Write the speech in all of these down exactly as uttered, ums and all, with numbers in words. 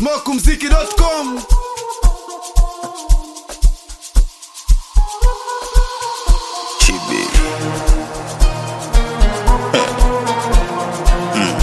smoke mziki dot com. Chibi. mm.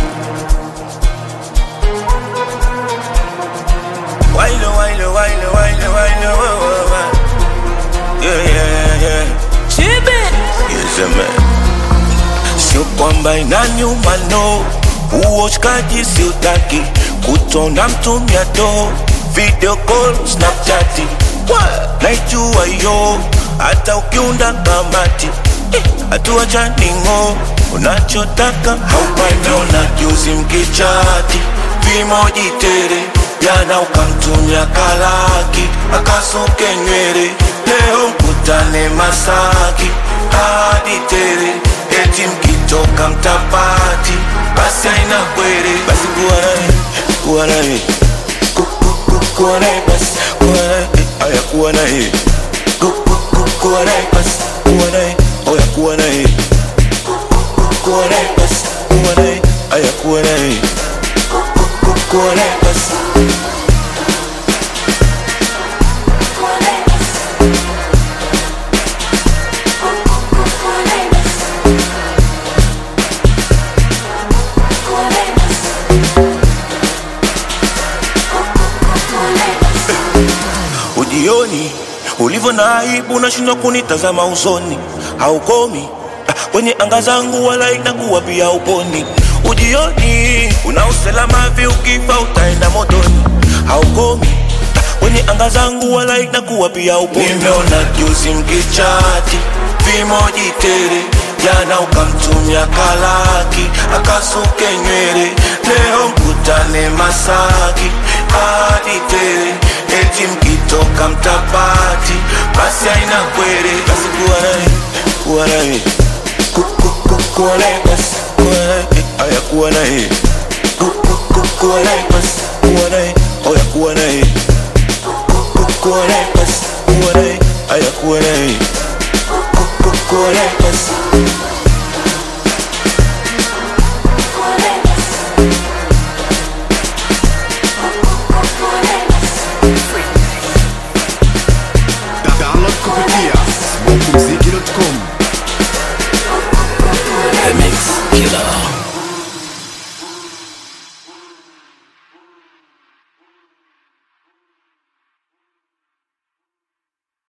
Wile, wile, wile, wile, wile, wile. Yeah, yeah, yeah. Chibi. Yes, man. Sio kwamba inanyuma no, uoshkaji siutaki, kutona mtumia do, video call, snapchati, naijua yo, hata ukiunda kamati, hatua janingo, unachotaka haupati. Ona juzi mkichati, vimoji tere, jana ukamtumia kalaki, akasuke nywele, leo mkutane Masaki, hadi tere, eti mkitoka mtapati, basi haina kwere. Basi kuwa nae, kuwa nae, kuwa nae, basi kuwa nae, aya kuwa nae, kuwa nae, basi kuwa nae, oya kuwa nae, kuwa nae, basi kuwa nae, aya kuwa nae, kuwa nae, basi. Ujioni, ulivyo na aibu unashindwa kunitazama usoni. Haukomi kwenye anga zangu wala inakuwa pia uponi. Ujioni, unauselama vi ukifa utaenda motoni. Haukomi kwenye anga zangu wala inakuwa pia uponi. Nimeona juzi mkichati, vimoji tere, jana ukamtumia kalaki, akasuke nywele, leo mkutane Masaki, hadi tere, eti mkitoka mtapati, basi haina kwere. Basi kuwa nae, kuwa nae, kuwa nae, basi kuwa nae, aya kuwa nae, kuwa nae, basi kuwa nae, oya kuwa nae, kuwa nae, basi kuwa nae, aya kuwa nae, kuwa nae, basi. Download kupitia smoke mziki dot com. The Mix Killer.